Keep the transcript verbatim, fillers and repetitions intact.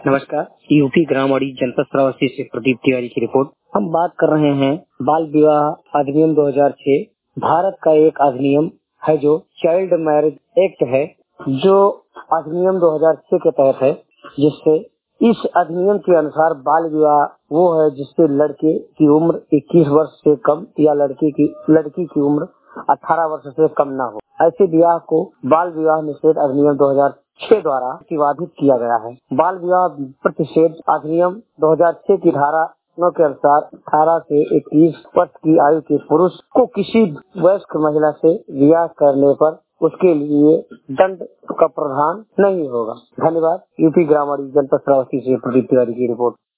नमस्कार। यूपी ग्रामीण जनपद श्रावस्ती से प्रदीप तिवारी की रिपोर्ट। हम बात कर रहे हैं बाल विवाह अधिनियम दो हज़ार छह। भारत का एक अधिनियम है जो चाइल्ड मैरिज एक्ट है, जो अधिनियम दो हज़ार छह के तहत है, जिससे इस अधिनियम के अनुसार बाल विवाह वो है जिससे लड़के की उम्र इक्कीस वर्ष से कम या लड़की की लड़की की उम्र अठारह वर्ष से कम ना हो। ऐसे विवाह को बाल विवाह निषेध अधिनियम दो हज़ार छह द्वारा प्रतिबंधित किया गया है। बाल विवाह प्रतिषेध अधिनियम दो हज़ार छह की धारा नौ के अनुसार अठारह से इक्कीस वर्ष की आयु के पुरुष को किसी वयस्क महिला से विवाह करने पर उसके लिए दंड का प्रावधान नहीं होगा। धन्यवाद। यूपी ग्रामीण जनपद श्रावस्ती से प्रदीप तिवारी की रिपोर्ट।